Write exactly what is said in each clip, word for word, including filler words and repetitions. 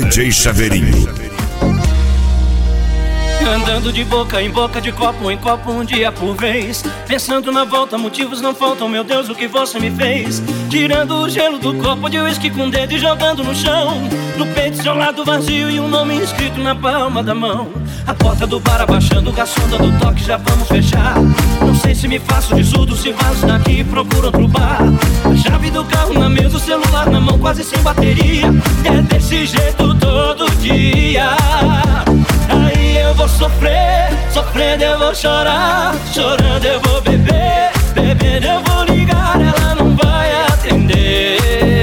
J Chaveirinho. Andando de boca em boca, de copo em copo, um dia por vez. Pensando na volta, motivos não faltam, meu Deus, o que você me fez. Tirando o gelo do copo de uísque com o dedo e jogando no chão. No peito, seu lado vazio e um nome escrito na palma da mão. A porta do bar abaixando, o garçom dando toque, já vamos fechar. Não sei se me faço de surdo, se vazo daqui e procuro outro bar. A chave do carro na mesa, o celular na mão, quase sem bateria. É desse jeito todo dia. Aí eu vou sofrer, sofrendo eu vou chorar, chorando eu vou beber, bebendo eu vou ligar, ela não vai atender.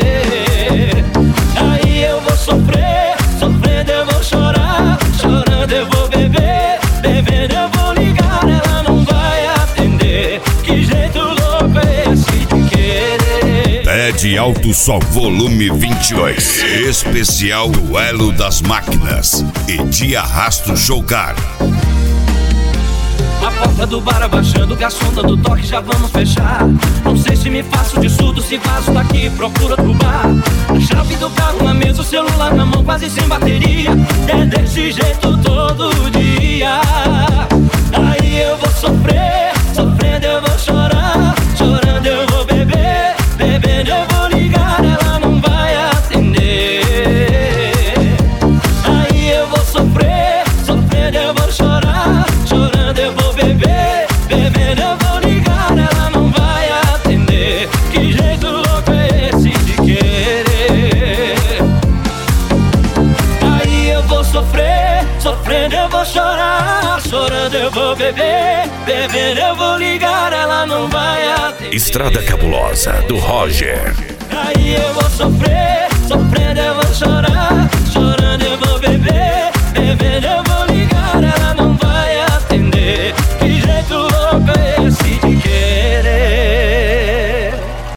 Aí eu vou sofrer, sofrendo eu vou chorar, chorando eu vou beber, bebendo eu vou ligar, ela não vai atender. Que jeito louco é esse de querer? Pede Alto Som Volume vinte e dois, especial Duelo das Máquinas e de Arrasto Showcar. A porta do bar abaixando, o garçom dando toque, já vamos fechar. Não sei se me faço de surdo, se vazo daqui, procura outro bar. A chave do carro na mesa, o celular na mão, quase sem bateria. É desse jeito todo dia. Aí eu vou sofrer, sofrendo eu vou chorar, chorando eu vou beber, bebendo eu vou ligar, ela não vai atender. Aí eu vou sofrer, sofrendo eu vou chorar, chorando eu vou beber, bebendo eu vou ligar, ela não vai atender. Que jeito louco é esse de querer? Aí eu vou sofrer, sofrendo eu vou chorar, chorando eu vou beber, bebendo eu vou ligar, ela não vai atender. Estrada Cabulosa, do Roger. Aí eu vou sofrer, sofrendo eu vou chorar,